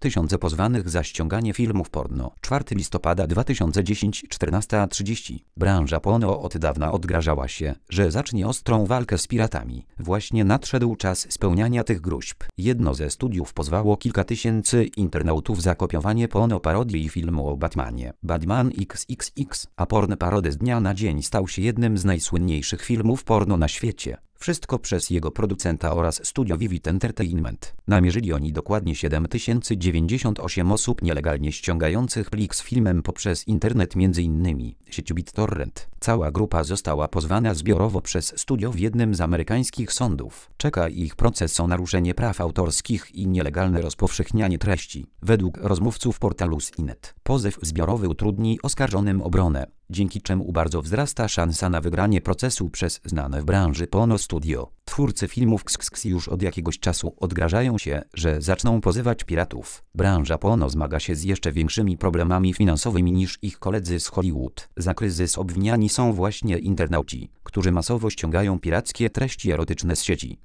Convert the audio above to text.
Tysiące pozwanych za ściąganie filmów porno. 4 listopada 2010, 14:30. Branża porno od dawna odgrażała się, że zacznie ostrą walkę z piratami. Właśnie nadszedł czas spełniania tych gruźb. Jedno ze studiów pozwało kilka tysięcy internautów za kopiowanie porno parodii filmu o Batmanie. Batman XXX, a porno parody z dnia na dzień stał się jednym z najsłynniejszych filmów porno na świecie. Wszystko przez jego producenta oraz studio Vivid Entertainment. Namierzyli oni dokładnie 7098 osób nielegalnie ściągających plik z filmem poprzez internet, m.in. sieć BitTorrent. Cała grupa została pozwana zbiorowo przez studio w jednym z amerykańskich sądów. Czeka ich proces o naruszenie praw autorskich i nielegalne rozpowszechnianie treści. Według rozmówców portalu CNET, pozew zbiorowy utrudni oskarżonym obronę, dzięki czemu bardzo wzrasta szansa na wygranie procesu przez znane w branży porno studio. Twórcy filmów XXX już od jakiegoś czasu odgrażają się, że zaczną pozywać piratów. Branża porno zmaga się z jeszcze większymi problemami finansowymi niż ich koledzy z Hollywood. Za kryzys obwiniani są właśnie internauci, którzy masowo ściągają pirackie treści erotyczne z sieci.